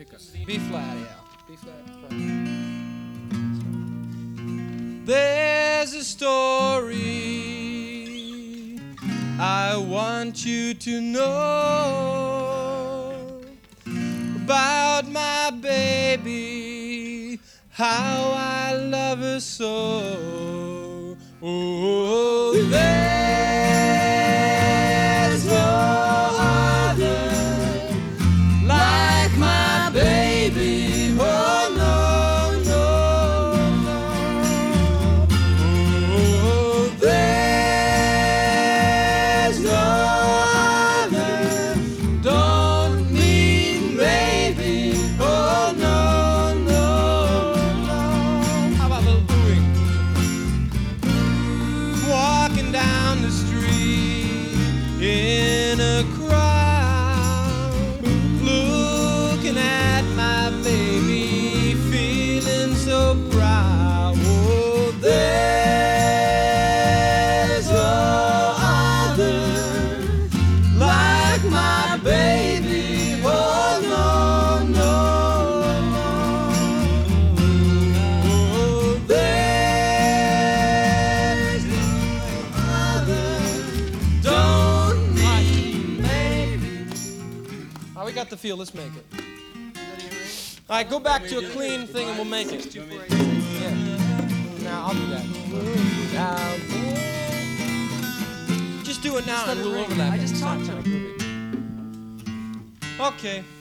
B flat, yeah. B flat. There's a story I want you to know about my baby, how I love her so. Oh, there's no other like my baby. Oh, no, no, no. Oh, there's no other. Don't mean maybe. Oh, no, no, no. How about a little booing? Walking down the street in a crowd, looking at my baby, feeling so proud. Oh, there's no other like my baby. Oh, no, no, no. Oh, there's no other. Don't need maybe. All right, we got the feel. Let's make it. All right, go back to a clean thing and we'll make it. Yeah. Now I'll do that. Just do it now and we'll overlap. I just talked to him. Okay.